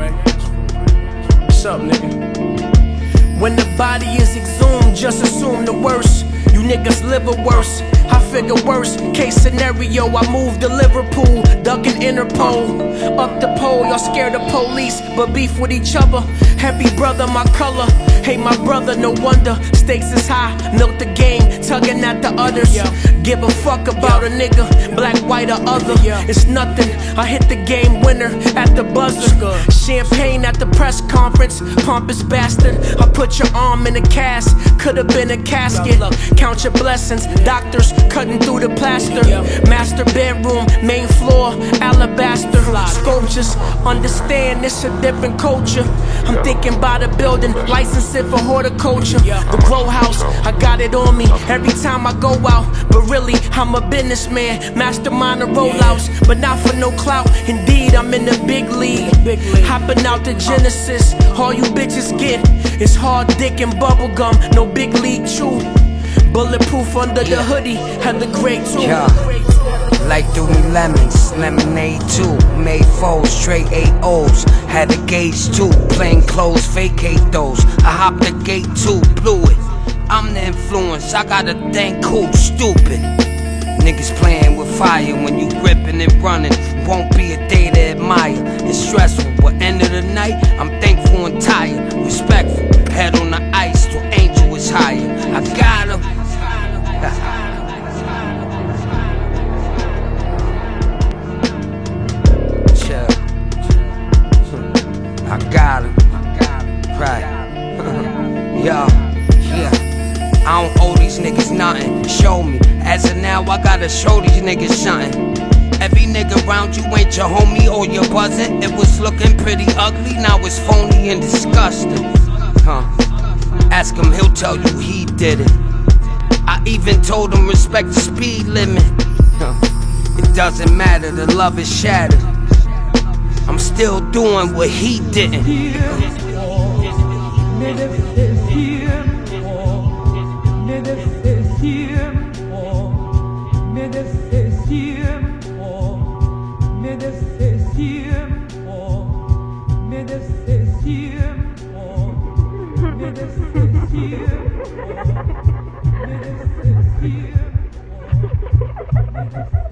Ray. What's up, nigga? When the body is exhumed, just assume the worst. You niggas live or worse. I figure worst case scenario, I moved to Liverpool, ducking Interpol. Up the pole, y'all scared of police, but beef with each other. Heavy brother, my color. Hey, my brother, no wonder. Stakes is high, milk the game, tugging at the others. Give a fuck about a nigga, black, white, or other. It's nothing. I hit the game winner at the buzzer. Champagne at the press conference, pompous bastard. I put your arm in a cast, could've been a casket. Count your blessings, doctors cutting through the plaster. Master bedroom, main floor, alabaster. Sculptures, understand it's a different culture. I'm thinking about a building, license it for horticulture. The grow house, I got it on me every time I go out. But really, I'm a businessman, mastermind of rollouts, but not for no clout. Indeed, I'm in the big league. Hopping out the Genesis, all you bitches get is hard dick and bubblegum, no big league chew. Bulletproof under the hoodie, had the grade too. Like Dewey Lemons, lemonade too. Made foes, straight 8-0s. Had a gauge too, plain clothes, vacate those. I hopped the gate too, blew it. I'm the influence, I gotta thank who, stupid. Niggas playing with fire when you gripping and running. Won't be a day to admire, it's stressful, but end of the night, I'm thankful and tired. Respectful, head on the ice till angel is higher. I got him. I got him, right? Yo, yeah. I don't owe these niggas nothing. Show me. As of now, I gotta show these niggas something. Every nigga around you ain't your homie or your buzzin'. It was looking pretty ugly, now it's phony and disgusting. Ask him, he'll tell you he did it. I even told him respect the speed limit. It doesn't matter, the love is shattered. I'm still doing what he didn't. Me